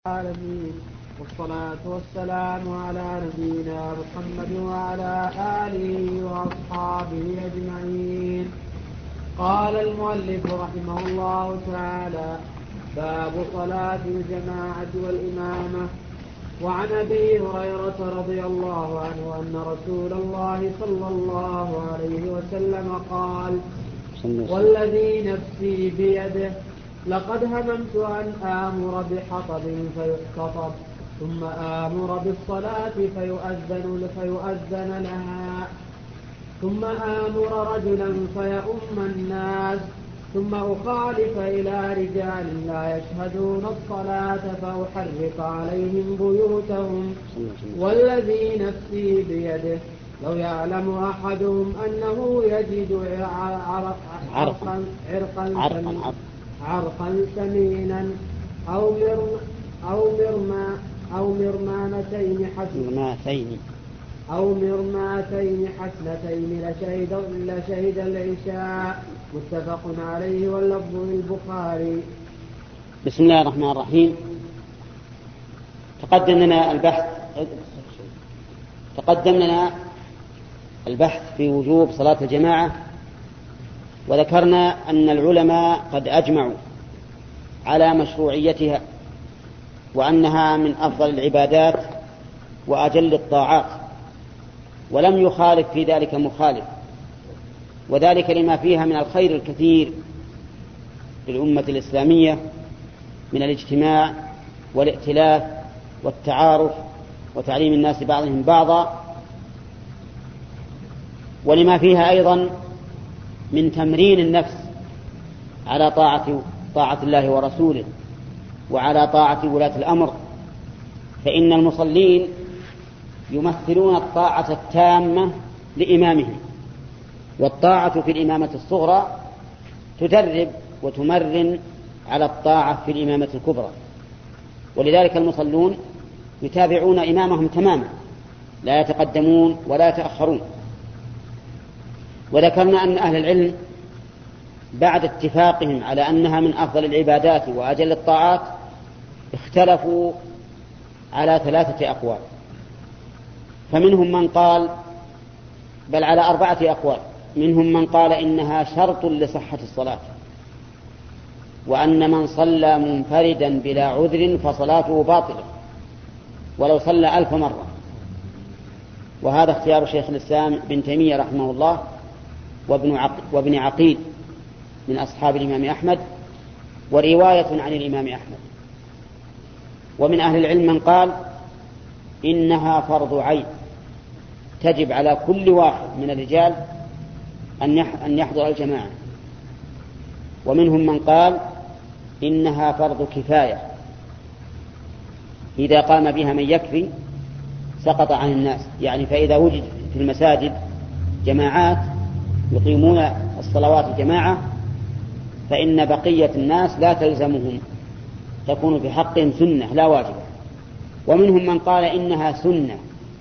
العالمين، والصلاة والسلام على نبينا محمد وعلى آله وأصحابه أجمعين. قال المؤلف رحمه الله تعالى: باب صلاة الجماعة والإمامة. وعن أبي هريرة رضي الله عنه أن رسول الله صلى الله عليه وسلم قال: والذي نفسي بيده لقد هممت أن آمر بحطب فيحتطب ثم آمر بالصلاة فيؤذن لها ثم آمر رجلا فيؤم الناس ثم أخالف إلى رجال لا يشهدون الصلاة فأحرق عليهم بيوتهم. والذي نفسي بيده لو يعلم أحدهم أنه يجد عرقا سمينا أو مرماتين حسنتين لشهد العشاء. متفق عليه واللفظ للبخاري. بسم الله الرحمن الرحيم. تقدم لنا البحث في وجوب صلاة الجماعة، وذكرنا أن العلماء قد أجمعوا على مشروعيتها، وأنها من أفضل العبادات وأجل الطاعات، ولم يخالف في ذلك مخالف، وذلك لما فيها من الخير الكثير للأمة الإسلامية من الاجتماع والائتلاف والتعارف وتعليم الناس بعضهم بعضا، ولما فيها أيضا من تمرين النفس على طاعة الله ورسوله وعلى طاعة ولاة الأمر، فإن المصلين يمثلون الطاعة التامة لإمامهم، والطاعة في الإمامة الصغرى تدرب وتمرن على الطاعة في الإمامة الكبرى، ولذلك المصلون يتابعون إمامهم تماما، لا يتقدمون ولا يتأخرون. وذكرنا أن أهل العلم بعد اتفاقهم على أنها من أفضل العبادات وأجل الطاعات اختلفوا على 3 أقوال، فمنهم من قال، بل على 4 أقوال. منهم من قال إنها شرط لصحة الصلاة، وأن من صلى منفردا بلا عذر فصلاته باطلة ولو صلى 1000 مرة، وهذا اختيار شيخ الإسلام ابن تيمية رحمه الله وابن عقيل من أصحاب الإمام أحمد، ورواية عن الإمام أحمد. ومن أهل العلم من قال إنها فرض عين، تجب على كل واحد من الرجال أن يحضر الجماعة. ومنهم من قال إنها فرض كفاية، إذا قام بها من يكفي سقط عن الناس، يعني فإذا وجد في المساجد جماعات يقيمون الصلوات جماعة فإن بقية الناس لا تلزمهم، تكون في حقهم سنة لا واجبة. ومنهم من قال إنها سنة،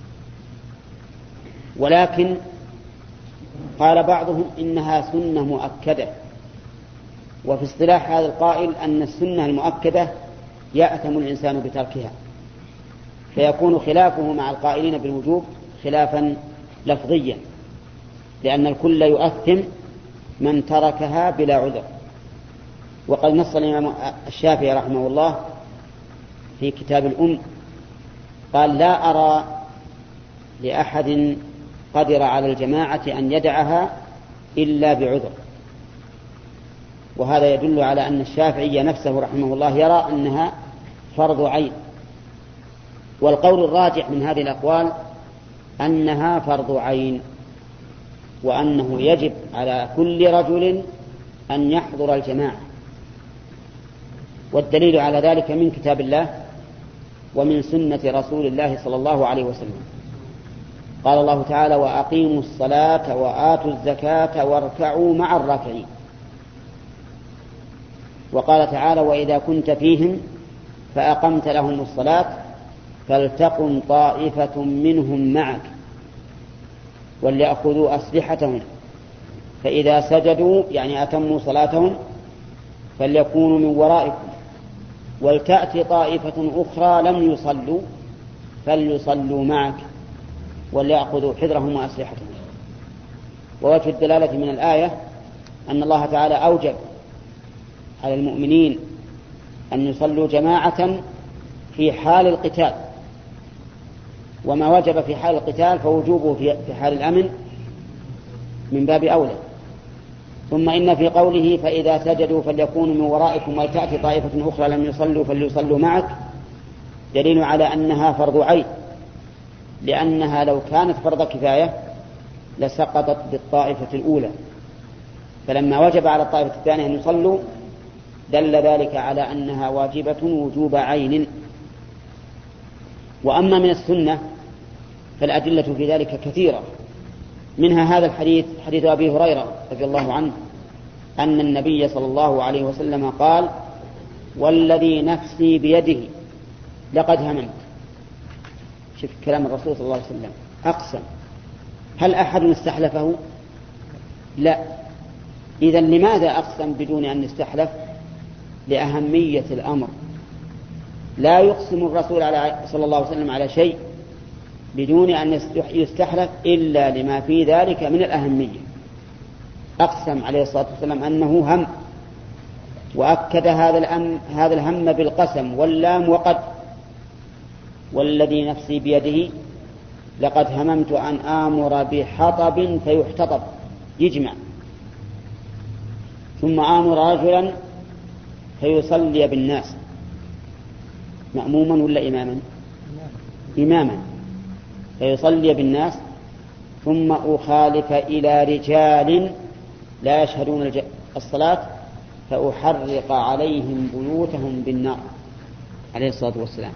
ولكن قال بعضهم إنها سنة مؤكدة، وفي اصطلاح هذا القائل أن السنة المؤكدة يأثم الإنسان بتركها، فيكون خلافه مع القائلين بالوجوب خلافا لفظيا، لأن الكل يؤثم من تركها بلا عذر. وقد نص الإمام الشافعي رحمه الله في كتاب الأم قال: لا أرى لأحد قدر على الجماعة أن يدعها إلا بعذر. وهذا يدل على أن الشافعي نفسه رحمه الله يرى أنها فرض عين. والقول الراجح من هذه الأقوال أنها فرض عين، وأنه يجب على كل رجل أن يحضر الجماعة، والدليل على ذلك من كتاب الله ومن سنة رسول الله صلى الله عليه وسلم. قال الله تعالى: وأقيموا الصلاة وآتوا الزكاة واركعوا مع الراكعين. وقال تعالى: وإذا كنت فيهم فأقمت لهم الصلاة فلتقم طائفة منهم معك وليأخذوا أسلحتهم فإذا سجدوا، يعني أتموا صلاتهم، فليكونوا من ورائكم ولتأتي طائفة أخرى لم يصلوا فليصلوا معك وليأخذوا حذرهم وأسلحتهم. ووجه الدلالة من الآية أن الله تعالى أوجب على المؤمنين أن يصلوا جماعة في حال القتال، وما وجب في حال القتال فوجوبه في حال الأمن من باب أولى. ثم إن في قوله فإذا سجدوا فليكونوا من ورائكم ولتأتي طائفة أخرى لم يصلوا فليصلوا معك دليل على أنها فرض عين، لأنها لو كانت فرض كفاية لسقطت بالطائفة الأولى، فلما وجب على الطائفة الثانية أن يصلوا دل ذلك على أنها واجبة وجوب عين. وأما من السنة فالأدلة في ذلك كثيرة، منها هذا الحديث، حديث أبي هريرة رضي الله عنه أن النبي صلى الله عليه وسلم قال: والذي نفسي بيده لقد هممت. شوف كلام الرسول صلى الله عليه وسلم، أقسم. هل أحد استحلفه؟ لا. إذن لماذا أقسم بدون أن يستحلف؟ لأهمية الأمر. لا يقسم الرسول صلى الله عليه وسلم على شيء بدون أن يستحلف إلا لما في ذلك من الأهمية. أقسم عليه الصلاة والسلام أنه هم، وأكد هذا الهم بالقسم واللام وقد. والذي نفسي بيده لقد هممت أن آمر بحطب فيحتطب، يجمع، ثم آمر رجلا فيصلي بالناس، مأموما ولا إماما؟ إماما، فيصلي بالناس، ثم أخالف إلى رجال لا يشهدون الصلاة فأحرق عليهم بيوتهم بالنار عليه الصلاة والسلام.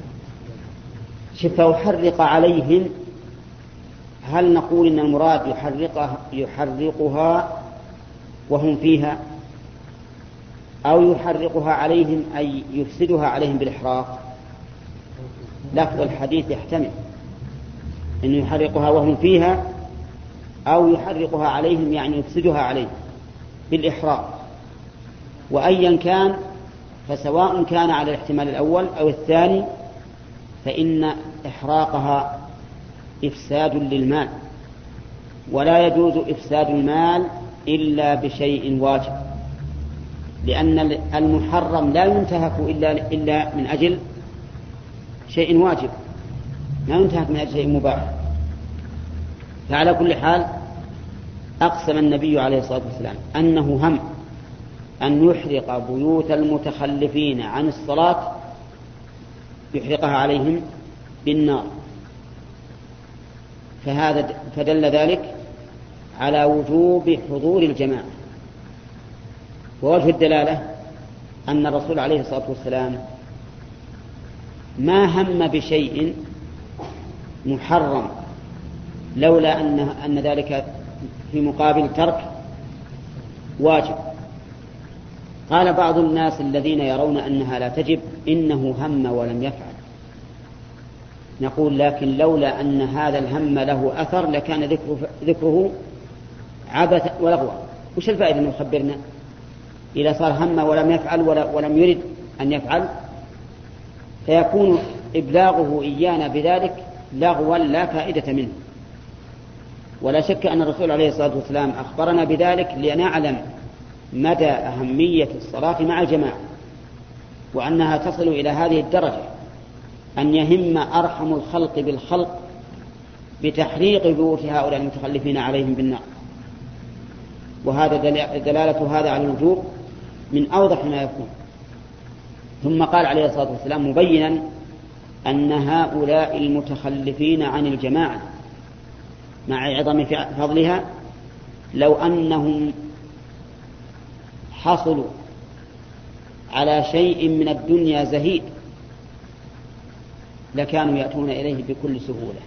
فأحرق عليهم، هل نقول إن المراد يحرقها وهم فيها، أو يحرقها عليهم أي يفسدها عليهم بالإحراق؟ لفظ الحديث يحتمل أن يحرقها وهم فيها، أو يحرقها عليهم يعني يفسدها عليهم بالإحراق. وأيا كان فسواء كان على الاحتمال الأول أو الثاني فإن إحراقها إفساد للمال، ولا يجوز إفساد المال إلا بشيء واجب، لأن المحرم لا ينتهك إلا من أجل شيء واجب، لا ينتهك من أجل شيء مباح. فعلى كل حال أقسم النبي عليه الصلاة والسلام أنه هم أن يحرق بيوت المتخلفين عن الصلاة، يحرقها عليهم بالنار. فدل ذلك على وجوب حضور الجماعة. ووجه الدلالة أن الرسول عليه الصلاة والسلام ما هم بشيء محرم لولا أن ذلك في مقابل ترك واجب. قال بعض الناس الذين يرون أنها لا تجب إنه هم ولم يفعل. نقول لكن لولا أن هذا الهم له أثر لكان ذكره عبث ولغوا. وش الفائدة أنه يخبرنا إذا صار هم ولم يفعل ولم يرد أن يفعل؟ فيكون إبلاغه إيانا بذلك لغوا لا فائدة منه. ولا شك أن الرسول عليه الصلاة والسلام أخبرنا بذلك لنعلم مدى أهمية الصلاة مع الجماعة، وأنها تصل إلى هذه الدرجة أن يهم أرحم الخلق بالخلق بتحريق بيوت هؤلاء المتخلفين عليهم بالنار. وهذا دلالة هذا على الوجوب من أوضح ما يكون. ثم قال عليه الصلاة والسلام مبينا أن هؤلاء المتخلفين عن الجماعة مع عظم فضلها لو أنهم حصلوا على شيء من الدنيا زهيد لكانوا يأتون إليه بكل سهولة.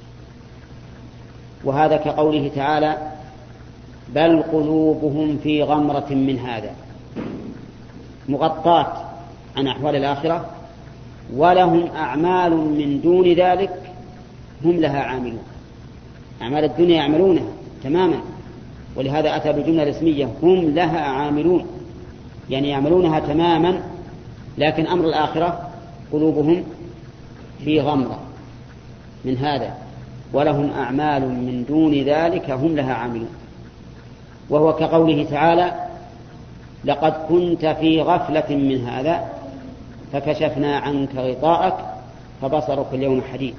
وهذا كقوله تعالى بل قلوبهم في غمرة من هذا، مغطاة عن أحوال الآخرة، ولهم أعمال من دون ذلك هم لها عاملون. أعمال الدنيا يعملونها تماما، ولهذا أتى بالجملة الاسمية هم لها عاملون، يعني يعملونها تماما لكن أمر الآخرة قلوبهم في غمرة من هذا، ولهم أعمال من دون ذلك هم لها عاملون. وهو كقوله تعالى: لقد كنت في غفلة من هذا فكشفنا عنك غطاءك فبصرك اليوم حديد.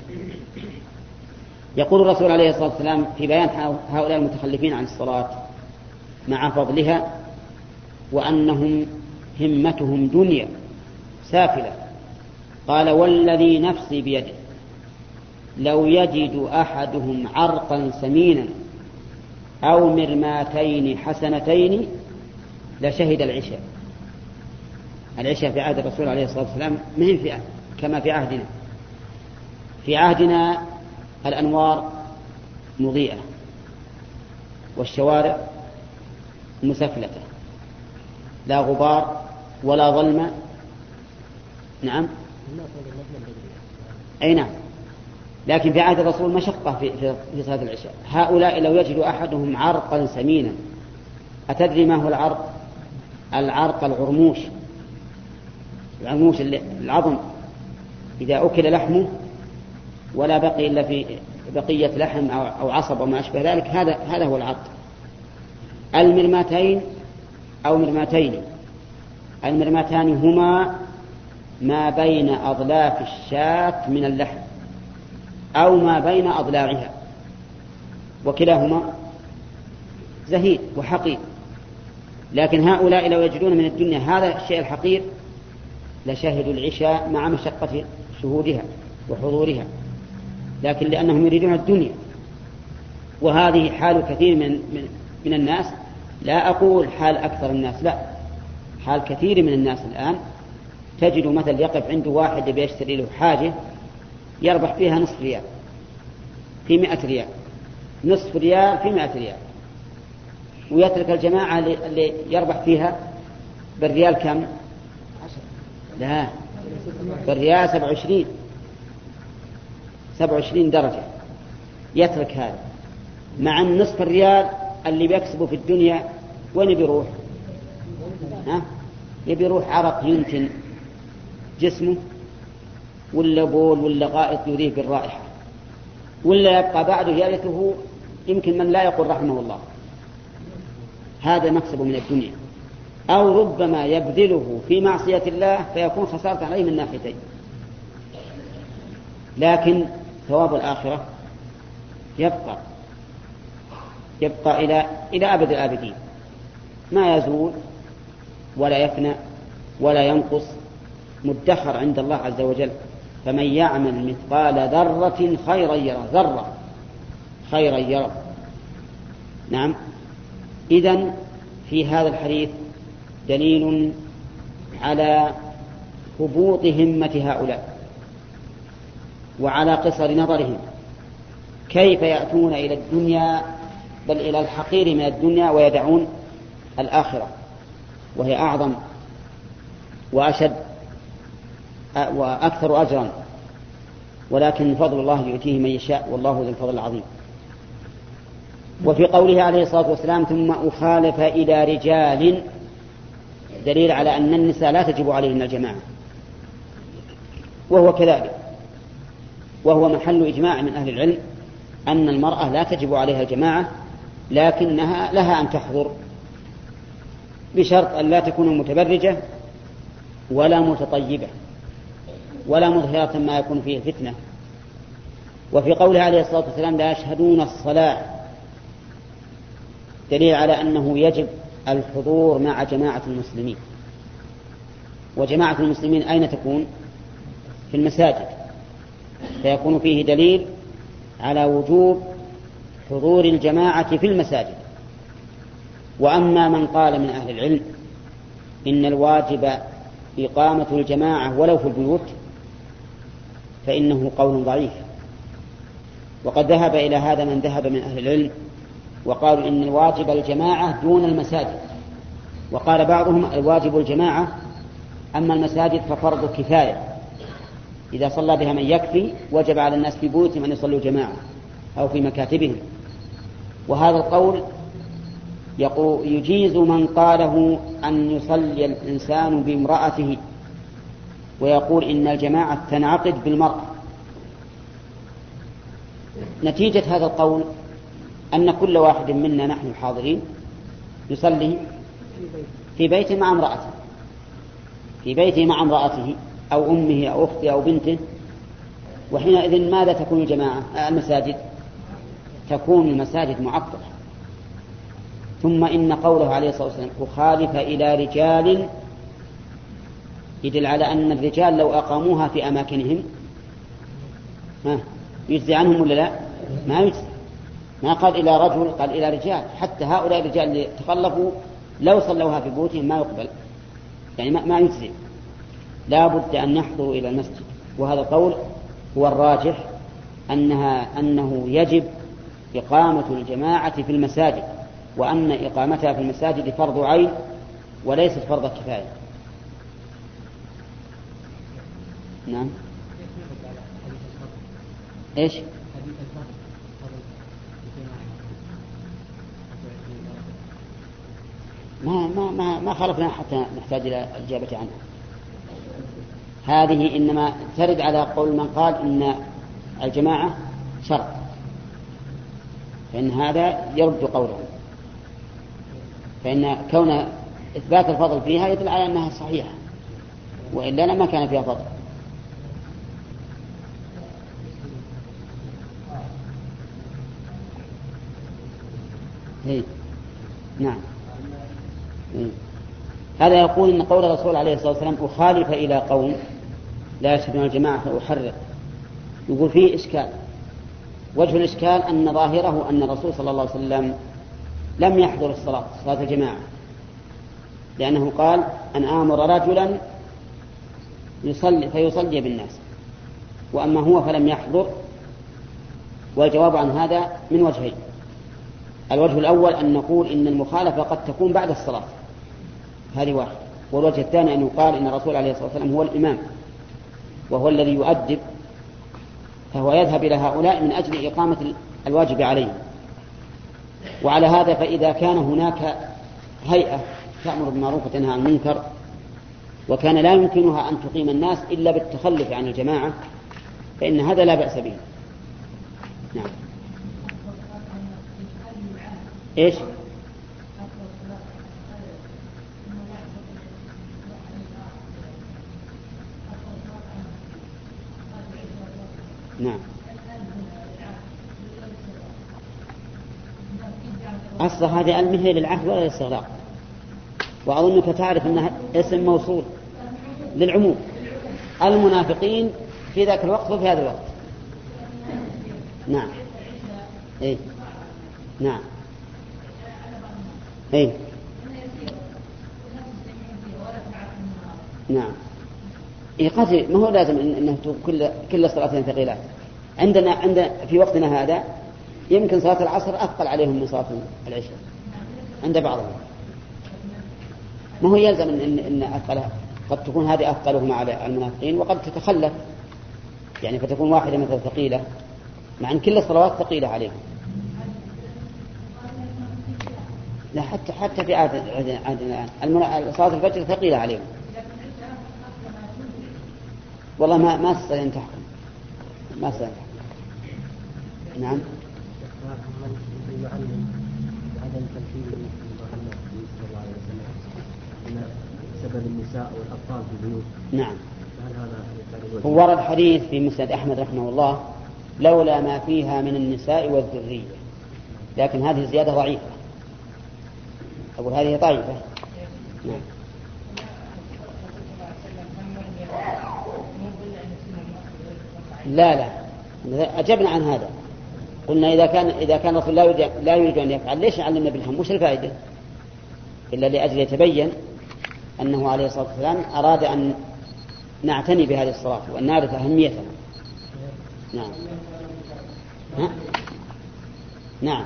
يقول الرسول عليه الصلاة والسلام في بيان هؤلاء المتخلفين عن الصلاة مع فضلها وأنهم همتهم دنيا سافلة، قال: والذي نفسي بيده لو يجد أحدهم عرقا سمينا أو مرماتين حسنتين لشهد العشاء. العشاء في عهد الرسول عليه الصلاة والسلام مهم كما في عهدنا. في عهدنا الأنوار مضيئة والشوارع مسفلتة، لا غبار ولا ظلمة. نعم، أي نعم، لكن في عهد الرسول مشقة في صلاة العشاء. هؤلاء لو يجد أحدهم عرقا سمينا. أتدري ما هو العرق؟ العرق العرموش العظم، إذا أكل لحمه ولا بقي إلا في بقية لحم أو عصب وما أشبه ذلك، هذا هو العرق. المرماتين أو مرماتين، المرماتان هما ما بين أضلاف الشاة من اللحم أو ما بين أضلاعها، وكلاهما زهيد وحقير. لكن هؤلاء لو يجدون من الدنيا هذا الشيء الحقير لشهدوا العشاء مع مشقة شهودها وحضورها، لكن لأنهم يريدون الدنيا. وهذه حال كثير من الناس، لا أقول حال أكثر الناس، لا، حال كثير من الناس الآن. تجد مثل يقف عنده واحد بيشتري له حاجة يربح فيها نصف ريال في 100 ريال، نصف ريال في 100 ريال، ويترك الجماعة اللي يربح فيها بالريال كم؟ لا، بالريال 27 درجة، يترك هذا مع النصف الريال اللي بيكسبه في الدنيا. وين بيروح؟ يبي يروح عرق ينتن جسمه، ولا بول ولا غائط يريه بالرائحة، ولا يبقى بعده يرثه يمكن من لا يقول رحمه الله. هذا مكسب من الدنيا، أو ربما يبذله في معصية الله فيكون خسارة عليه من ناحيتين. لكن ثواب الآخرة يبقى إلى أبد الآبدين، ما يزول ولا يفنى ولا ينقص، مدخر عند الله عز وجل. فمن يعمل مثقال ذرة خيرا يره، ذرة خيرا يره. نعم. إذن في هذا الحديث دليل على هبوط همة هؤلاء وعلى قصر نظرهم، كيف يأتون إلى الدنيا بل إلى الحقير من الدنيا ويدعون الآخرة وهي أعظم وأشد وأكثر أجرا، ولكن فضل الله يؤتيه من يشاء والله ذو الفضل العظيم. وفي قوله عليه الصلاة والسلام: ثم أخالف إلى رجال، دليل على أن النساء لا تجب عليهن الجماعة، وهو كذلك، وهو محل إجماع من أهل العلم أن المرأة لا تجب عليها الجماعة، لكنها لها أن تحضر بشرط أن لا تكون متبرجة ولا متطيبة ولا مظهرة ما يكون فيه فتنة. وفي قوله عليه الصلاة والسلام: لا يشهدون الصلاة، دليل على أنه يجب الحضور مع جماعة المسلمين. وجماعة المسلمين أين تكون؟ في المساجد، فيكون فيه دليل على وجوب حضور الجماعة في المساجد. وأما من قال من أهل العلم إن الواجب إقامة الجماعة ولو في البيوت فإنه قول ضعيف، وقد ذهب إلى هذا من ذهب من أهل العلم وقالوا إن الواجب الجماعة دون المساجد، وقال بعضهم الواجب الجماعة، أما المساجد ففرض كفاية، إذا صلى بها من يكفي وجب على الناس في بيوتهم أن يصلوا جماعة أو في مكاتبهم. وهذا القول يجيز من قاله أن يصلي الإنسان بامرأته ويقول إن الجماعة تنعقد بالمرأة. نتيجة هذا القول أن كل واحد منا نحن الحاضرين يصلي في بيته مع امرأته، في بيته مع امرأته أو أمه أو أخته أو بنته. وحينئذ ماذا تكون الجماعة؟ المساجد تكون المساجد معقدة. ثم إن قوله عليه الصلاة والسلام أخالف إلى رجال يدل على أن الرجال لو أقاموها في أماكنهم يجزي عنهم ولا لا؟ ما يجزي. ما قال إلى رجل، قال إلى رجال. حتى هؤلاء الرجال اللي تخلفوا لو صلوها في بيوتهم ما يقبل، يعني ما يجزي، لا بد أن يحضروا إلى المسجد. وهذا القول هو الراجح، أنه يجب إقامة الجماعة في المساجد، وأن إقامتها في المساجد فرض عين وليست فرض كفاية. نعم. إيش؟ ما خالفنا حتى نحتاج إلى الإجابة عنها. هذه إنما ترد على قول من قال إن الجماعة شرط، فإن هذا يرد قوله، فإن كون إثبات الفضل فيها يدل على أنها صحيحة، وإلا لما كان فيها فضل. نعم. هذا يقول إن قول الرسول عليه الصلاة والسلام أخالف إلى قوم لا يشهدون الجماعة فأحرق، يقول فيه إشكال. وجه الإشكال أن ظاهره أن الرسول صلى الله عليه وسلم لم يحضر صلاة الجماعة، لأنه قال أن آمر رجلا فيصلي بالناس، وأما هو فلم يحضر. والجواب عن هذا من وجهين: الوجه الأول أن نقول إن المخالفة قد تكون بعد الصلاة، هذه واحد. والوجه الثاني أن يقال إن الرسول عليه الصلاة والسلام هو الإمام وهو الذي يؤدب، فهو يذهب إلى هؤلاء من أجل إقامة الواجب عليهم. وعلى هذا فإذا كان هناك هيئة تأمر بالمعروف وتنهى عن المنكر وكان لا يمكنها أن تقيم الناس إلا بالتخلف عن الجماعة، فإن هذا لا بأس به. نعم. إيش؟ نعم. أصل هذه المهي للعهد ولا للاستغراق، وأظنك تعرف أنها اسم موصول للعموم، المنافقين في ذاك الوقت وفي هذا الوقت. نعم. إيه؟ نعم. إيه؟ نعم. إيه قصدي ما هو لازم أنه كل صلاتين ثقيلات. عندنا في وقتنا هذا يمكن صلاة العصر أثقل عليهم من صلاة العشاء عند بعضهم. ما هو يلزم إن أثقلها، قد تكون هذه أثقلهم على المنافقين وقد تتخلف، يعني فتكون واحدة مثلا ثقيلة، مع أن كل الصلوات ثقيلة عليهم. لا حتى في عهدنا الآن صلاة الفجر ثقيلة عليهم. والله ما تستطيع أن تحكم، ما تستطيع. نعم. عدم تمثيل محمد صلى الله عليه وسلم إن سبب النساء والأطفال في البيوت. نعم. فهل هذا هو ورد حديث في مسند أحمد رحمه الله لولا ما فيها من النساء والذرية، لكن هذه الزيادة ضعيفة، أقول هذه ضعيفة. نعم. لا أجبنا عن هذا، قلنا إذا كان الرسول لا يريد أن يفعل ليش علمنا بالهم؟ وش الفائدة؟ إلا لأجل يتبين أنه عليه الصلاة والسلام أراد أن نعتني بهذه الصلاة وأن نعرف أهميتها. نعم. نعم.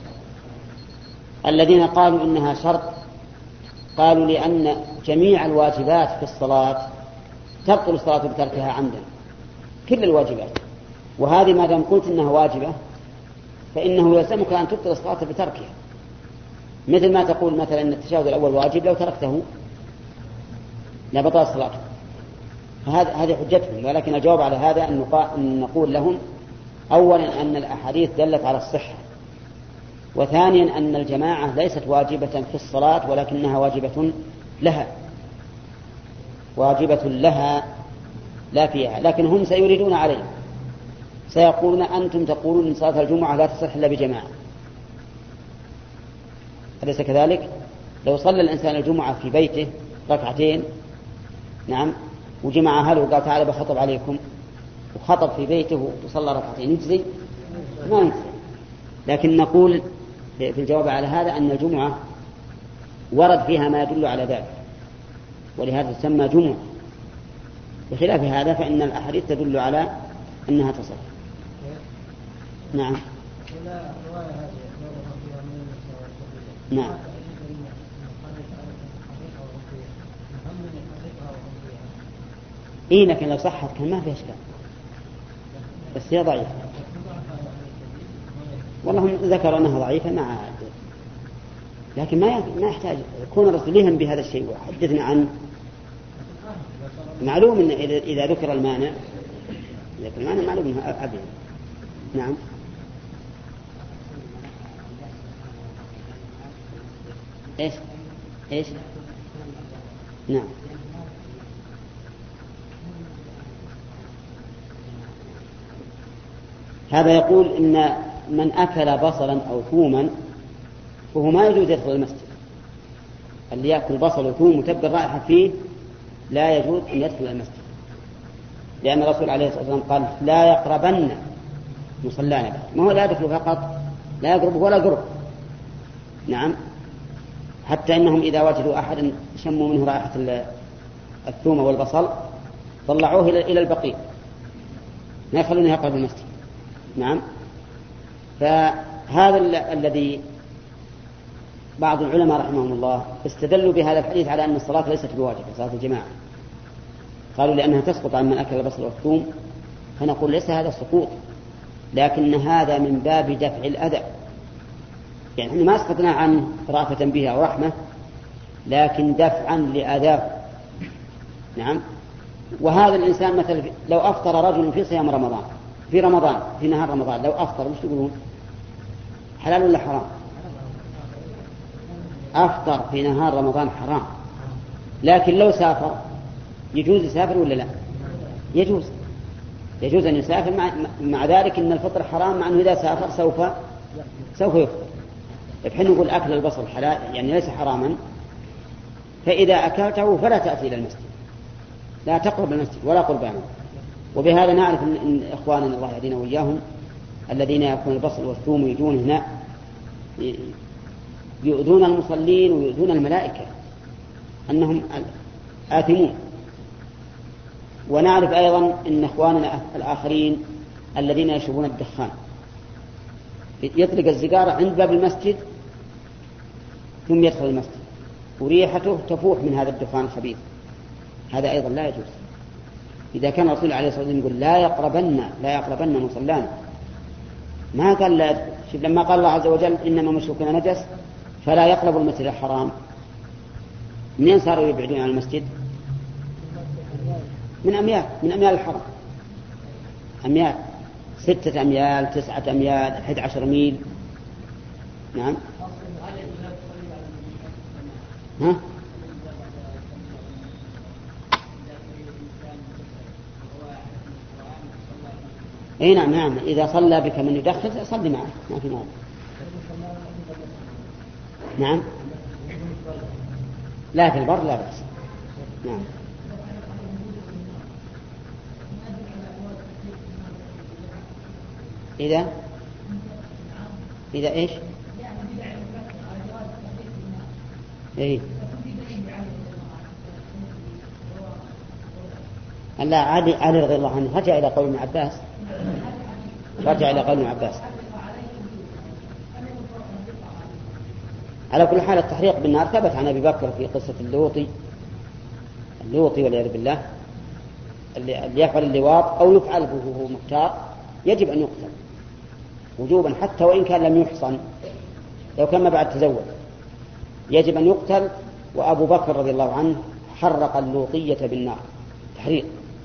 الذين قالوا إنها شرط قالوا لأن جميع الواجبات في الصلاة تبطل الصلاة بتركها عمدا، كل الواجبات، وهذه ما دام قلت إنها واجبة فإنه يلزمك أن تبطل الصلاة بتركها، مثل ما تقول مثلا أن التشهد الأول واجب لو تركته لبطل الصلاة. هذه حجتهم، ولكن الجواب على هذا أن نقول لهم أولا أن الأحاديث دلت على الصحة، وثانيا أن الجماعة ليست واجبة في الصلاة ولكنها واجبة لها لا فيها، لكن هم سيريدون عليه، سيقولون أنتم تقولون إن صلاة الجمعة لا تصح إلا بجماعة، أليس كذلك؟ لو صلى الإنسان الجمعة في بيته ركعتين نعم وجمع أهله وقال تعالى بخطب عليكم وخطب في بيته وصلى ركعتين يجزي؟ ما يجزي. لكن نقول في الجواب على هذا أن الجمعة ورد فيها ما يدل على ذلك، ولهذا تسمى جمعة. بخلاف هذا فإن الأحاديث تدل على أنها تصح. نعم نعم إيه، لكن لو صحت كان ما في إشكال، بس هي ضعيفة. والله هم ذكروا أنها ضعيفة مع لكن ما يحتاج يكون رسولهم بهذا الشيء وحدثنا عن معلوم إن إذا ذكر المانع معلوم أنها أبين. نعم إيش نعم هذا يقول إن من أكل بصلا أو ثوما فهو ما يجوز يدخل المسجد. اللي يأكل بصل وثوم وتبقى الرائحة فيه لا يجوز أن يدخل المسجد، لأن الرسول عليه الصلاة والسلام قال لا يقربن مصلانا، ما هو لا يدخل فقط، لا يقرب ولا قرب. نعم حتى إنهم إذا وجدوا أحدا شموا منه رائحة الثوم والبصل طلعوه إلى البقيع، ما يخلونه يقرب المسجد. نعم فهذا الذي بعض العلماء رحمهم الله استدلوا بهذا الحديث على أن الصلاة ليست بواجبة، صلاة الجماعة، قالوا لأنها تسقط عن من أكل البصل والثوم، فنقول ليس هذا سقوط، لكن هذا من باب دفع الأذى، يعني ما أسقطنا عنه رأفة به أو رحمة، لكن دفعا لأذاه. نعم وهذا الإنسان مثلا لو أفطر رجل في صيام رمضان في نهار رمضان، لو أفطر مش تقولون حلال ولا حرام؟ أفطر في نهار رمضان حرام، لكن لو سافر يجوز يسافر ولا لا؟ يجوز أن يسافر، مع ذلك إن الفطر حرام، مع أنه إذا سافر سوف يفطر. بحين نقول أكل البصل حلال يعني ليس حراما، فإذا أكلته فلا تأتي إلى المسجد، لا تقرب المسجد ولا قربانه. وبهذا نعرف إن إخواننا الله يهدينا وإياهم الذين يأكلون البصل والثوم يجون هنا يؤذون المصلين ويؤذون الملائكة، أنهم آثمون. ونعرف أيضا أن إخواننا الآخرين الذين يشربون الدخان يطلق السيجارة عند باب المسجد ثم يدخل المسجد وريحته تفوح من هذا الدخان الخبيث، هذا أيضا لا يجوز. إذا كان الرسول عليه الصلاة والسلام يقول لا يقربن مصلانا، ما قال لا يدخل. لما قال الله عز وجل إنما مشركون نجس فلا يقرب المسجد الحرام، منين صاروا يبعدون عن المسجد؟ من أميال الحرم، أميال 6 أميال 9 أميال 11 ميل. نعم اي نعم إذا صلى بك من يدخل صلي معه ما في مانع. نعم لا في البر لا بأس. نعم إذا إيش إيه لا علي رضي الله عنه رجع إلى قول ابن عباس. على كل حال التحريق بالنار ثبت عن أبي بكر في قصة اللوطي والعياذ بالله، اللي يفعل اللواط أو يفعل وهو مختار يجب أن يقتل وجوبا، حتى وإن كان لم يحصن، لو كان ما بعد تزوج يجب أن يقتل. وأبو بكر رضي الله عنه حرق اللوطية بالنار تحريق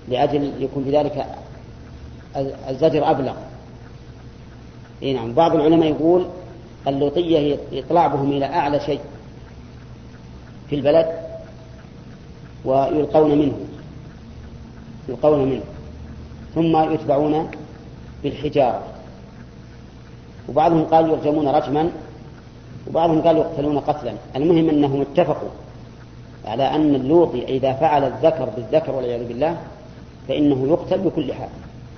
لأجل يكون في ذلك الزجر أبلغ. نعم. بعض العلماء يقول اللوطية يطلع بهم إلى أعلى شيء في البلد ويلقون منه ثم يتبعون بالحجارة، وبعضهم قال يرجمون رجما، وبعضهم قال يقتلون قتلا. المهم أنهم اتفقوا على أن اللوطي إذا فعل الذكر بالذكر والعياذ بالله فإنه يقتل بكل حال.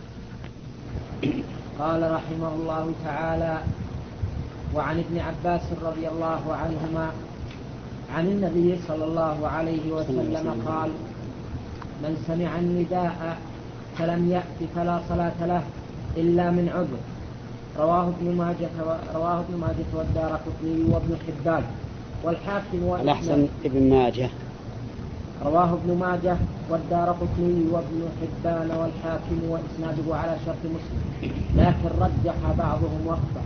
قال رحمه الله تعالى: وعن ابن عباس رضي الله عنهما عن النبي صلى الله عليه وسلم قال: من سمع النداء فلم يأت فلا صلاة له إلا من عذر. رواه ابن ماجه والدارقطني وابن حبان والحاكم الأحسن ابن ماجه. رواه ابن ماجه والدارقطني وابن حبان والحاكم وإسناده على شرط مسلم، لكن رجح بعضهم وقفه.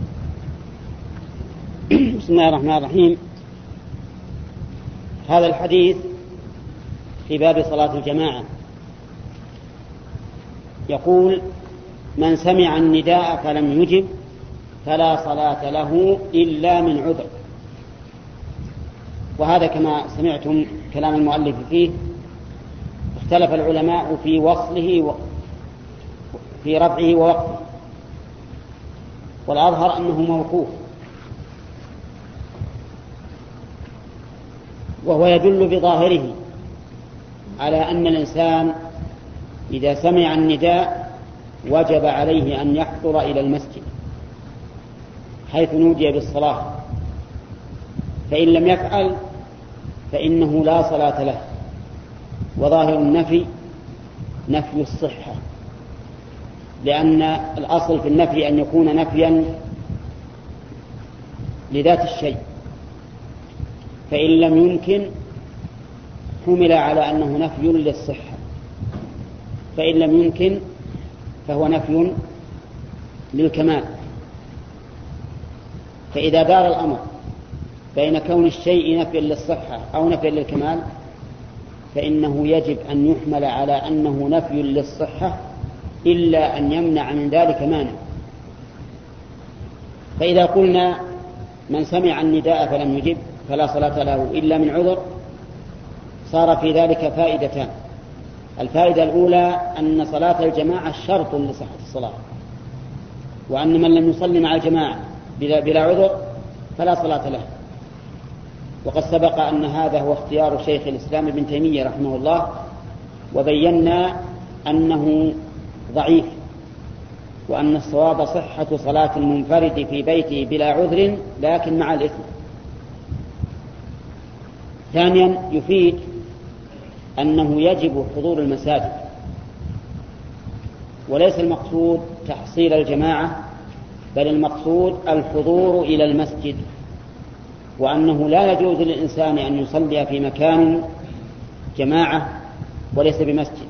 بسم الله الرحمن الرحيم. هذا الحديث في باب صلاة الجماعة يقول: من سمع النداء فلم يجب فلا صلاة له إلا من عذر. وهذا كما سمعتم كلام المؤلف فيه، اختلف العلماء في وصله في رفعه ووقفه، والأظهر أنه موقوف، وهو يدل بظاهره على أن الإنسان إذا سمع النداء وجب عليه أن يحضر إلى المسجد حيث نودي بالصلاة، فإن لم يفعل فإنه لا صلاة له. وظاهر النفي نفي الصحة، لأن الأصل في النفي أن يكون نفيا لذات الشيء، فإن لم يمكن حمل على أنه نفي للصحة، فإن لم يمكن فهو نفي للكمال. فإذا دار الأمر بين كون الشيء نفي للصحة أو نفي للكمال فإنه يجب أن يحمل على أنه نفي للصحة إلا أن يمنع من ذلك مانع. فإذا قلنا من سمع النداء فلم يجب فلا صلاة له إلا من عذر، صار في ذلك فائدتان. الفائدة الأولى أن صلاة الجماعة شرط لصحة الصلاة، وأن من لم يصلي مع الجماعة بلا عذر فلا صلاة له. وقد سبق أن هذا هو اختيار شيخ الإسلام ابن تيمية رحمه الله، وبينا أنه ضعيف، وأن الصواب صحة صلاة المنفرد في بيته بلا عذر لكن مع الإثم. ثانيا يفيد أنه يجب حضور المساجد، وليس المقصود تحصيل الجماعة، بل المقصود الحضور إلى المسجد، وأنه لا يجوز للإنسان أن يصلي في مكان جماعة وليس بمسجد،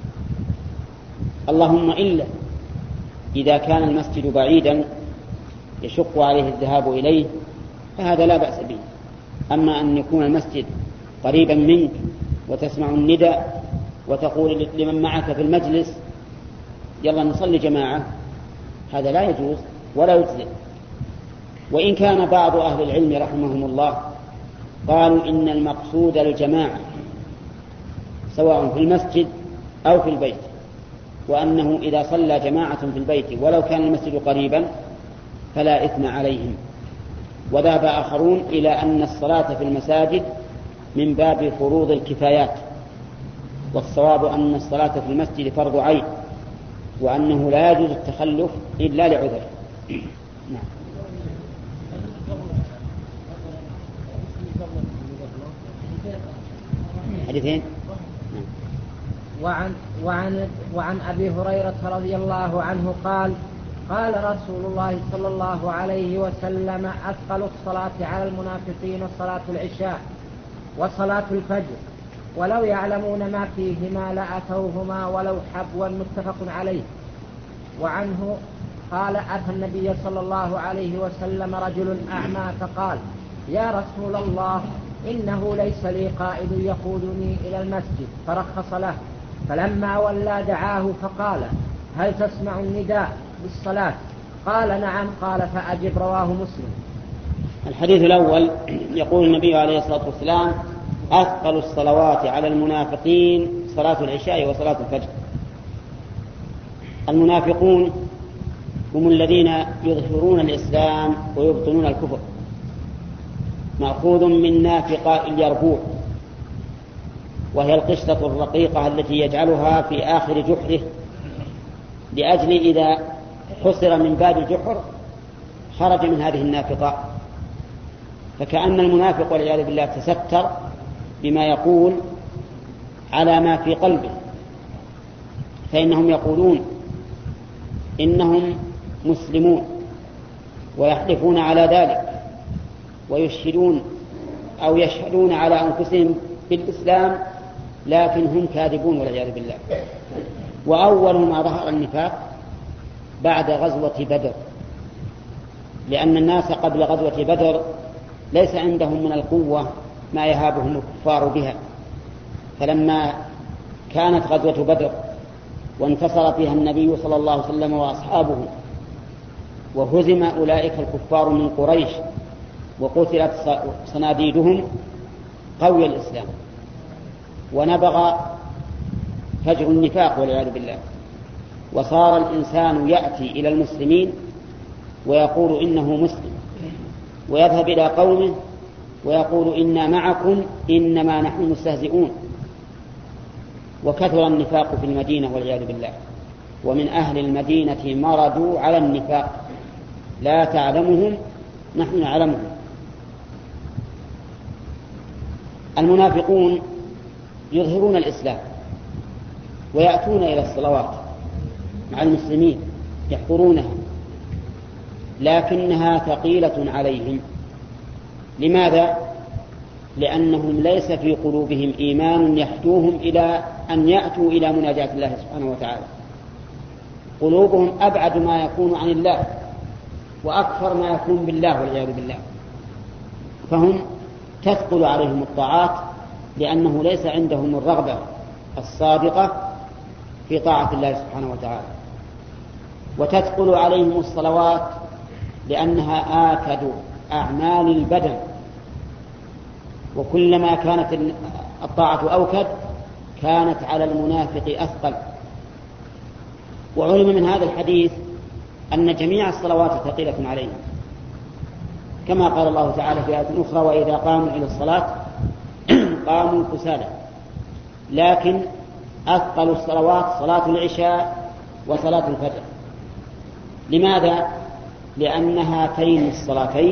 اللهم إلا إذا كان المسجد بعيدا يشق عليه الذهاب إليه فهذا لا بأس به. أما أن يكون المسجد قريبا منك وتسمع النداء وتقول لمن معك في المجلس يلا نصلي جماعة، هذا لا يجوز ولا يجزئ. وإن كان بعض أهل العلم رحمهم الله قالوا إن المقصود الجماعة سواء في المسجد أو في البيت، وأنه إذا صلى جماعة في البيت ولو كان المسجد قريبا فلا إثم عليهم. وذهب آخرون إلى أن الصلاة في المساجد من باب فروض الكفايات، والصواب أن الصلاة في المسجد فرض عين، وأنه لا يجوز التخلف إلا لعذر. نعم. حديثين. وعن أبي هريرة رضي الله عنه قال: قال رسول الله صلى الله عليه وسلم: أثقل الصلاة على المنافقين صلاة العشاء وصلاة الفجر، ولو يعلمون ما فيهما لأتوهما ولو حبوا. متفق عليه. وعنه قال: أتى النبي صلى الله عليه وسلم رجل أعمى فقال: يا رسول الله، إنه ليس لي قائد يقودني إلى المسجد، فرخص له. فلما ولى دعاه فقال: هل تسمع النداء بالصلاة؟ قال: نعم. قال: فأجب. رواه مسلم. الحديث الأول يقول النبي عليه الصلاة والسلام: أثقل الصلوات على المنافقين صلاة العشاء وصلاة الفجر. المنافقون هم الذين يظهرون الإسلام ويبطنون الكفر، مأخوذ من نافقاء اليربوع، وهي القشرة الرقيقة التي يجعلها في آخر جحره لأجل إذا حصر من باب الجحر خرج من هذه النافقاء. فكأن المنافق والعياذ بالله تستر بما يقول على ما في قلبه، فإنهم يقولون إنهم مسلمون ويحلفون على ذلك ويشهدون أو يشهدون على أنفسهم بالإسلام، لكن هم كاذبون والعياذ بالله. وأول ما ظهر النفاق بعد غزوة بدر، لأن الناس قبل غزوة بدر ليس عندهم من القوة ما يهابهم الكفار بها، فلما كانت غزوة بدر وانتصر فيها النبي صلى الله عليه وسلم وأصحابه وهزم أولئك الكفار من قريش وقتلت صناديدهم، قوي الإسلام ونبغ فجر النفاق والعياذ بالله، وصار الإنسان يأتي إلى المسلمين ويقول إنه مسلم، ويذهب إلى قومه ويقول إنا معكم إنما نحن مستهزئون. وكثر النفاق في المدينة والعياذ بالله، ومن أهل المدينة مردوا على النفاق لا تعلمهم نحن نعلمهم. المنافقون يظهرون الإسلام ويأتون إلى الصلوات مع المسلمين يحضرونها، لكنها ثقيلة عليهم. لماذا؟ لأنهم ليس في قلوبهم إيمان يحدوهم إلى أن يأتوا إلى مناجاة الله سبحانه وتعالى. قلوبهم أبعد ما يكون عن الله وأكثر ما يكون بالله والعياذ بالله، فهم تثقل عليهم الطاعات لأنه ليس عندهم الرغبة الصادقة في طاعة الله سبحانه وتعالى. وتثقل عليهم الصلوات لأنها آكد أعمال البدن، وكلما كانت الطاعة أوكد كانت على المنافق أثقل. وعلم من هذا الحديث أن جميع الصلوات ثقيلة عليهم، كما قال الله تعالى في آية أخرى: وإذا قاموا إلى الصلاة قاموا كسالى. لكن أثقل الصلوات صلاة العشاء وصلاة الفجر. لماذا؟ لأن هاتين الصلاتين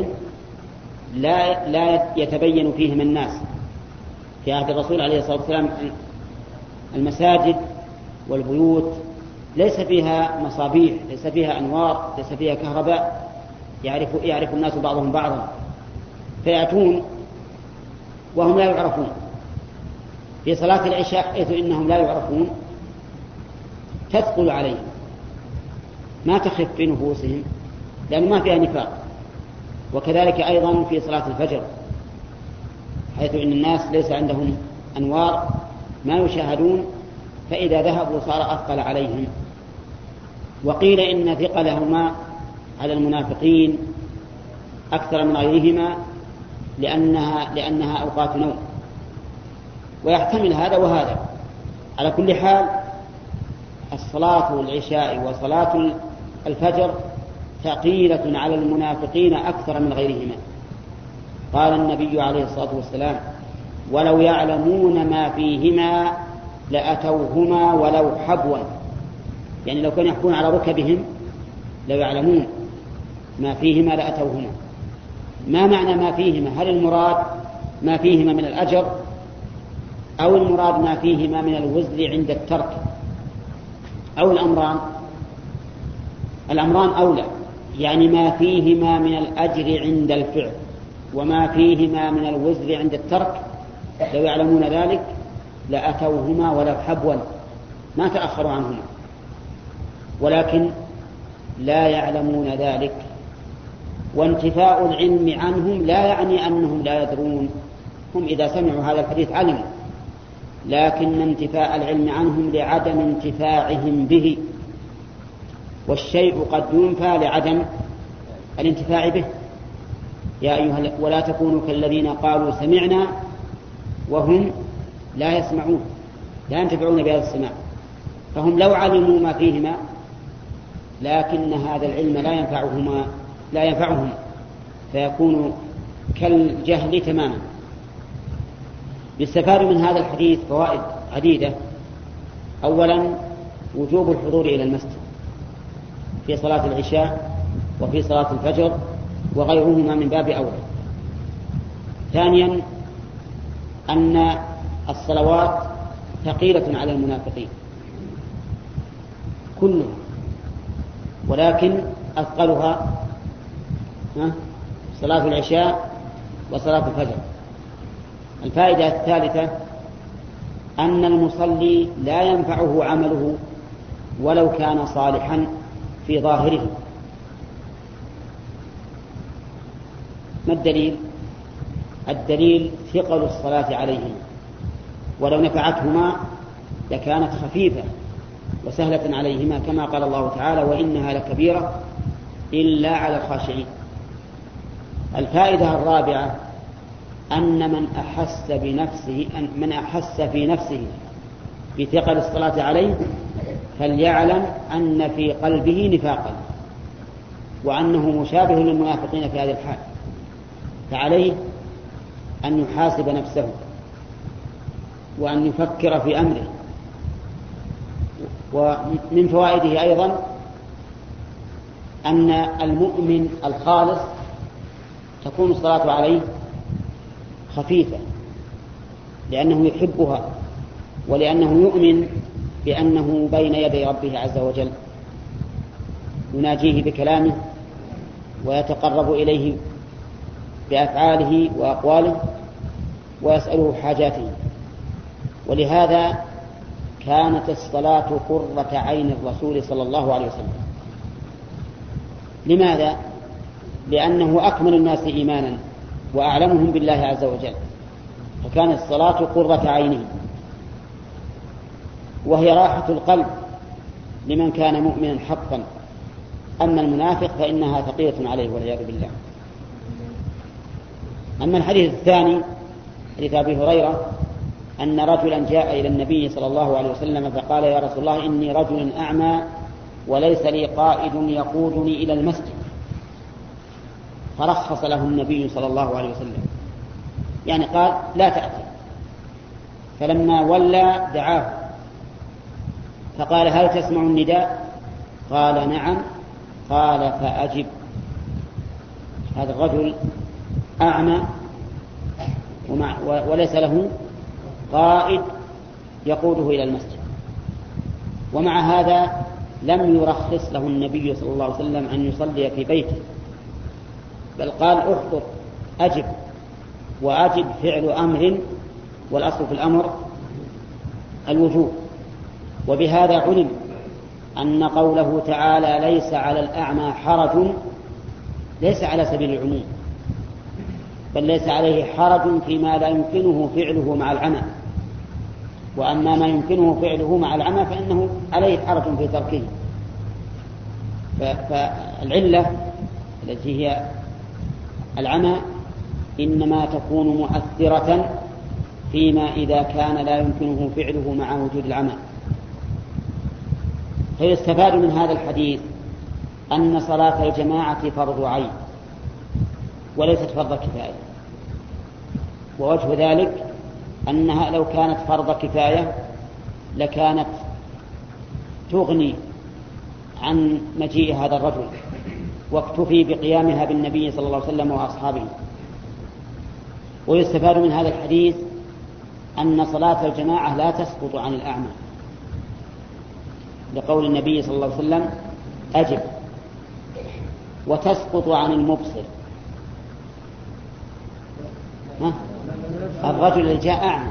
لا يتبين فيهما الناس. في عهد الرسول عليه الصلاة والسلام المساجد والبيوت ليس فيها مصابيح، ليس فيها أنوار، ليس فيها كهرباء يعرف الناس بعضهم بعضا، فيأتون وهم لا يعرفون. في صلاة العشاء حيث إنهم لا يعرفون تثقل عليهم، ما تخف في نفوسهم لأن ما فيها نفاق. وكذلك أيضا في صلاة الفجر حيث إن الناس ليس عندهم أنوار ما يشاهدون، فإذا ذهبوا صار أثقل عليهم. وقيل إن ثقلهما على المنافقين أكثر من غيرهما لأنها أوقات نوم، ويحتمل هذا وهذا. على كل حال الصلاة العشاء وصلاة الفجر ثقيلة على المنافقين أكثر من غيرهما. قال النبي عليه الصلاة والسلام: ولو يعلمون ما فيهما لأتوهما ولو حبوا. يعني لو كانوا يحكون على ركبهم لو يعلمون ما فيهما لأتوهما. ما معنى ما فيهما؟ هل المراد ما فيهما من الأجر أو المراد ما فيهما من الوزر عند الترك أو الأمران أولى؟ يعني ما فيهما من الأجر عند الفعل وما فيهما من الوزر عند الترك لو يعلمون ذلك لأتوهما ولو حبوا، ما تأخروا عنهما، ولكن لا يعلمون ذلك. وانتفاء العلم عنهم لا يعني أنهم لا يدرون، هم إذا سمعوا هذا الحديث علموا، لكن انتفاء العلم عنهم لعدم انتفاعهم به، والشيء قد ينفى لعدم الانتفاع به. ولا تكونوا كالذين قالوا سمعنا وهم لا يسمعون، لا ينتفعون بهذا السماع. فهم لو علموا ما فيهما لكن هذا العلم لا ينفعهم، فيكون كالجهل تماما. يستفاد من هذا الحديث فوائد عديدة. أولا وجوب الحضور إلى المسجد في صلاة العشاء وفي صلاة الفجر وغيرهما من باب أولى. ثانيا أن الصلوات ثقيلة على المنافقين كلها، ولكن أثقلها صلاة العشاء وصلاة الفجر. الفائدة الثالثة أن المصلي لا ينفعه عمله ولو كان صالحا في ظاهره. ما الدليل؟ الدليل ثقل الصلاة عليهما، ولو نفعتهما لكانت خفيفة وسهلة عليهما، كما قال الله تعالى تعالى: وإنها لكبيرة إلا على الخاشعين. الفائدة الرابعة أن من أحس في نفسه بثقل الصلاة عليه فليعلم أن في قلبه نفاقا، وأنه مشابه للمنافقين في هذه الحال، فعليه أن يحاسب نفسه وأن يفكر في أمره. ومن فوائده أيضا أن المؤمن الخالص تكون الصلاة عليه خفيفة، لأنه يحبها، ولأنه يؤمن بأنه بين يدي ربه عز وجل يناجيه بكلامه ويتقرب إليه بأفعاله وأقواله ويسأله حاجاته. ولهذا كانت الصلاة قرة عين الرسول صلى الله عليه وسلم. لماذا؟ لأنه أكمل الناس إيمانا وأعلمهم بالله عز وجل، فكانت الصلاة قرة عينه، وهي راحة القلب لمن كان مؤمنا حقا. أما المنافق فإنها ثقيلة عليه والعياذ بالله. أما الحديث الثاني حديث أبي هريرة أن رجلا جاء إلى النبي صلى الله عليه وسلم فقال: يا رسول الله، إني رجل أعمى وليس لي قائد يقودني إلى المسجد. فرخص له النبي صلى الله عليه وسلم، يعني قال: لا تأتي. فلما ولى دعاه فقال: هل تسمع النداء؟ قال: نعم. قال: فأجب. هذا الرجل أعمى وليس له قائد يقوده إلى المسجد، ومع هذا لم يرخص له النبي صلى الله عليه وسلم أن يصلي في بيته، بل قال: احضر، أجب. وأجب فعل أمر، والأصل في الأمر الوجوب. وبهذا علم أن قوله تعالى: ليس على الأعمى حرج ليس على سبيل العموم، بل ليس عليه حرج فيما لا يمكنه فعله مع العمى، وأما ما يمكنه فعله مع العمى فإنه عليه حرج في تركه. فالعلة التي هي العمى إنما تكون مؤثرة فيما إذا كان لا يمكنه فعله مع وجود العمى. فيستفاد من هذا الحديث أن صلاة الجماعة فرض عين وليست فرض كفاية، ووجه ذلك أنها لو كانت فرض كفاية لكانت تغني عن مجيء هذا الرجل واكتفي بقيامها بالنبي صلى الله عليه وسلم وأصحابه. ويستفاد من هذا الحديث أن صلاة الجماعة لا تسقط عن الأعمى، لقول النبي صلى الله عليه وسلم: أجب. وتسقط عن المبصر. الرجل اللي جاء أعمى،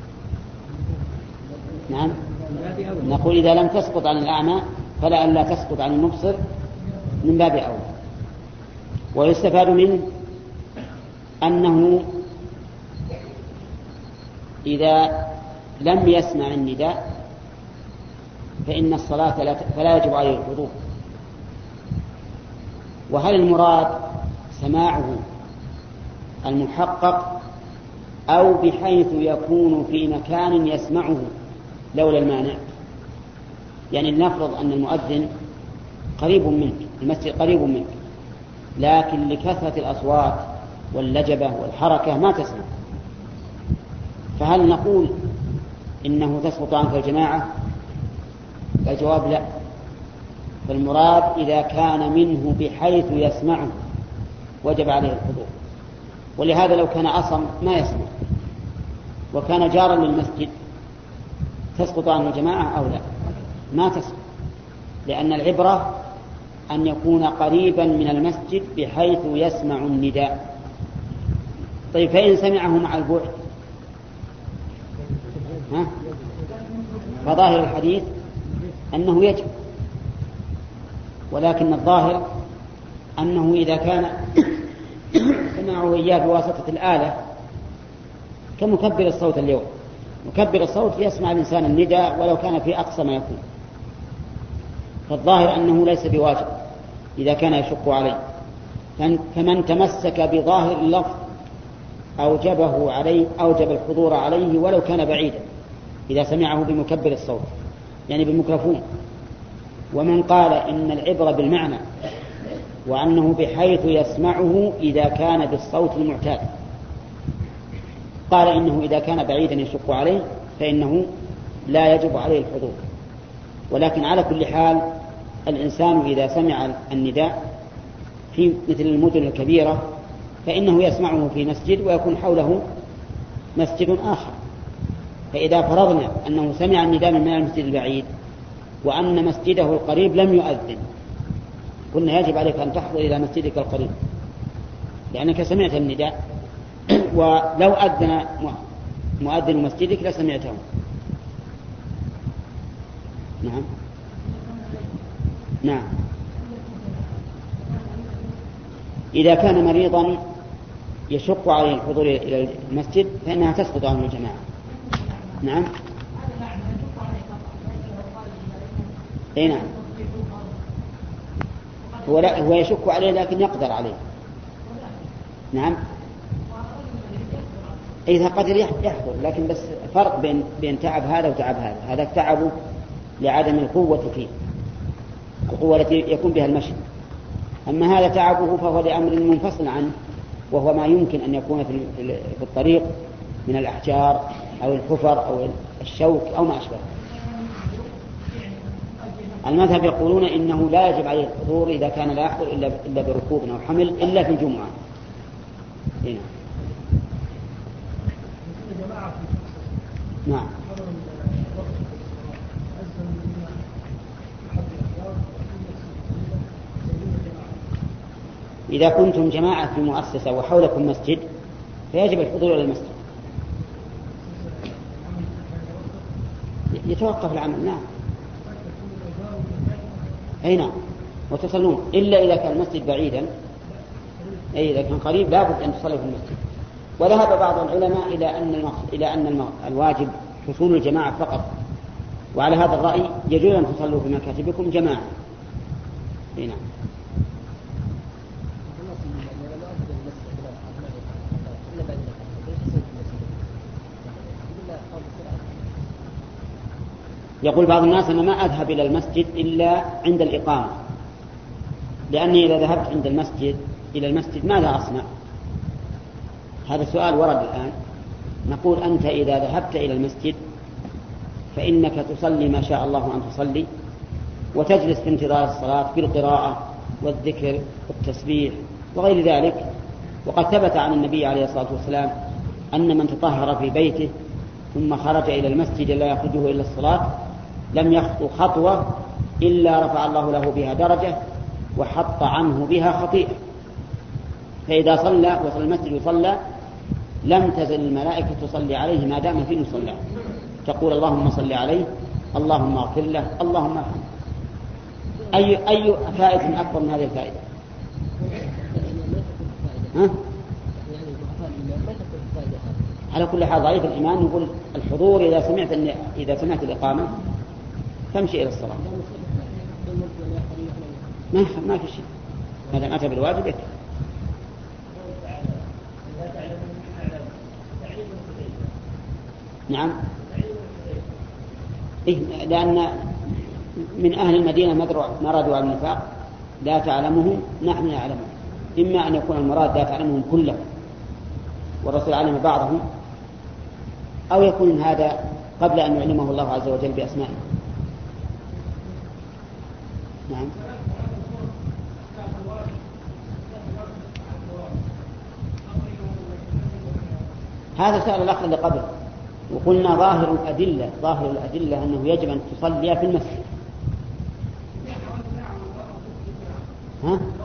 نعم، نقول إذا لم تسقط عن الأعمى فلا أن لا تسقط عن المبصر من باب أولى. ويستفاد منه أنه إذا لم يسمع النداء فإن الصلاة فلا يجب عليه الحضور. وهل المراد سماعه المحقق أو بحيث يكون في مكان يسمعه لولا المانع؟ يعني لنفرض أن المؤذن قريب منك، المسجد قريب منك، لكن لكثرة الأصوات واللجبة والحركة ما تسمع، فهل نقول إنه تسقط عنك الجماعة؟ الجواب لا. فالمراد إذا كان منه بحيث يسمعه وجب عليه الحضور. ولهذا لو كان أصم ما يسمع وكان جارا للمسجد تسقط عنه الجماعة أو لا؟ ما تسقط، لأن العبرة أن يكون قريبا من المسجد بحيث يسمع النداء. طيب فإن سمعه مع البعد فظاهر الحديث أنه يجب، ولكن الظاهر أنه إذا كان سمعه إياه بواسطة الآلة كمكبر الصوت اليوم، مكبر الصوت يسمع الإنسان النداء ولو كان في أقصى ما يكون، فالظاهر أنه ليس بواجب إذا كان يشق عليه. فمن تمسك بظاهر اللفظ أوجبه عليه، أوجب الحضور عليه ولو كان بعيدا إذا سمعه بمكبر الصوت يعني بالميكروفون. ومن قال إن العبرة بالمعنى وأنه بحيث يسمعه إذا كان بالصوت المعتاد، قال إنه إذا كان بعيدا يشق عليه فإنه لا يجب عليه الحضور. ولكن على كل حال الإنسان إذا سمع النداء في مثل المدن الكبيرة فإنه يسمعه في مسجد ويكون حوله مسجد آخر. فإذا فرضنا أنه سمع النداء من المسجد البعيد وأن مسجده القريب لم يؤذن، قلنا يجب عليك أن تحضر إلى مسجدك القريب لأنك سمعت النداء، ولو أذن مؤذن مسجدك لسمعته. نعم نعم. إذا كان مريضا يشق عليه الحضور إلى المسجد فإنها تسقط عنه الجماعة. نعم أي نعم، هو يشك عليه لكن يقدر عليه. نعم إذا قدر يحضر، لكن بس فرق بين تعب هذا وتعب هذا. هذا تعبه لعدم القوة فيه، القوة التي يكون بها المشي، أما هذا تعبه فهو لأمر منفصل عنه، وهو ما يمكن أن يكون في الطريق من الأحجار أو الحفر أو الشوك أو ما أشبه. المذهب يقولون إنه لا يجب عليه الحضور إذا كان لا يحضر إلا بركوب أو حمل إلا في الجمعة. هنا. نعم إذا كنتم جماعة في مؤسسة وحولكم مسجد فيجب الحضور إلى المسجد. يتوقف العمل. نعم أي نعم، وتصلون إلا إذا كان المسجد بعيدا، أي إذا كان قريب لابد أن تصلوا في المسجد. وذهب بعض العلماء إلى أن الواجب حصول الجماعة فقط، وعلى هذا الرأي يجوز أن تصلوا في مكاتبكم جماعة. أي نعم. يقول بعض الناس أنا ما أذهب إلى المسجد إلا عند الإقامة، لأني إذا ذهبت عند المسجد إلى المسجد ماذا أصنع؟ هذا السؤال ورد الآن. نقول أنت إذا ذهبت إلى المسجد فإنك تصلي ما شاء الله أن تصلي، وتجلس في انتظار الصلاة بالقراءة والذكر والتسبيح وغير ذلك. وقد ثبت عن النبي عليه الصلاة والسلام أن من تطهر في بيته ثم خرج إلى المسجد لا يخرجه إلا الصلاة لم يخطو خطوة إلا رفع الله له بها درجة وحط عنه بها خطيئة. فإذا صلى وصل المسجد وصلى لم تزل الملائكة تصلي عليه ما دام في مصلى، تقول اللهم صل عليه، اللهم اغفر له، اللهم ارحمه. أي فائدة أكبر من هذه الفائدة؟ على كل حال ضعيف الإيمان نقول الحضور إذا سمعت الإقامة فامشي إلى الصلاة، ما في شيء، ما دام أتى بالواجب يكفي. نعم، لأن من أهل المدينة مردوا على النفاق لا تعلمهم نحن نعلمهم، إما أن يكون المراد لا تعلمهم كلهم والرسول علم بعضهم، أو يكون هذا قبل أن يعلمه الله عز وجل بأسمائه. نعم. هذا سأل الأخ اللي قبل، وقلنا ظاهر الأدلة أنه يجب أن تصلي في المسجد. ها؟